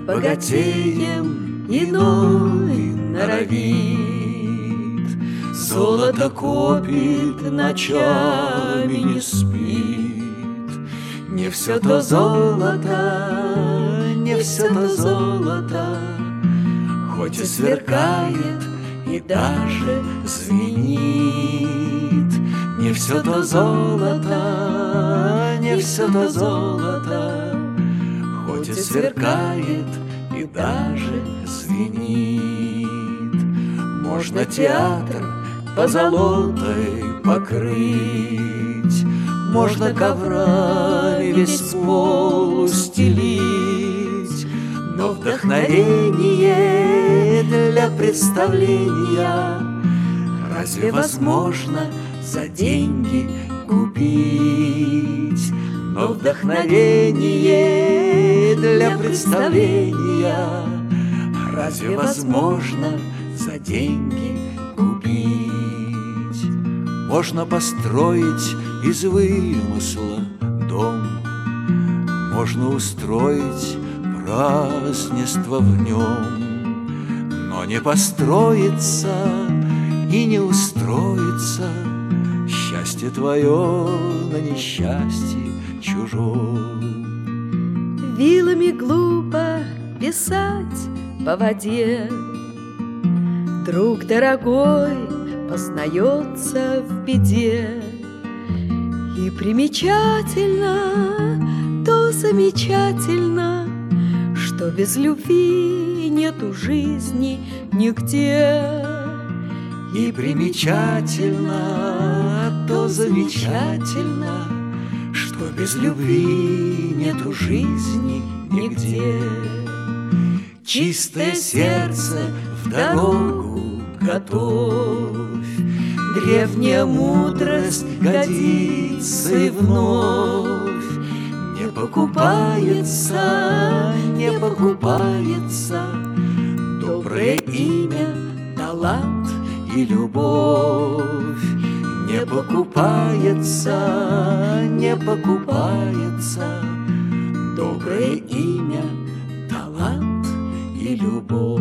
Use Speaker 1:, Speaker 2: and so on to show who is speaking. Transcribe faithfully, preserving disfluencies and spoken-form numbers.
Speaker 1: богатеем иной норовит. Золото копит, ночами не спит. Не все то золото, не все то золото, хоть и сверкает и даже звенит. Не все то золото, не все то золото, хоть и сверкает и даже звенит. Можно театр позолотой покрыть, можно коврами весь пол устелить, но вдохновение для представления разве возможно за деньги купить? Но вдохновение для представления разве возможно за деньги купить? Можно построить из вымысла дом, можно устроить празднество в нем, но не построится и не устроится счастье твое на несчастье чужом.
Speaker 2: Вилами глупо писать по воде, друг дорогой познается в беде. И примечательно, то замечательно, что без любви нету жизни нигде.
Speaker 1: И примечательно, то замечательно, что без любви нету жизни нигде. Чистое сердце в дорогу готовь, древняя мудрость годится и вновь. Не покупается, не покупается доброе имя, талант и любовь. Не покупается, не покупается доброе имя, талант и любовь.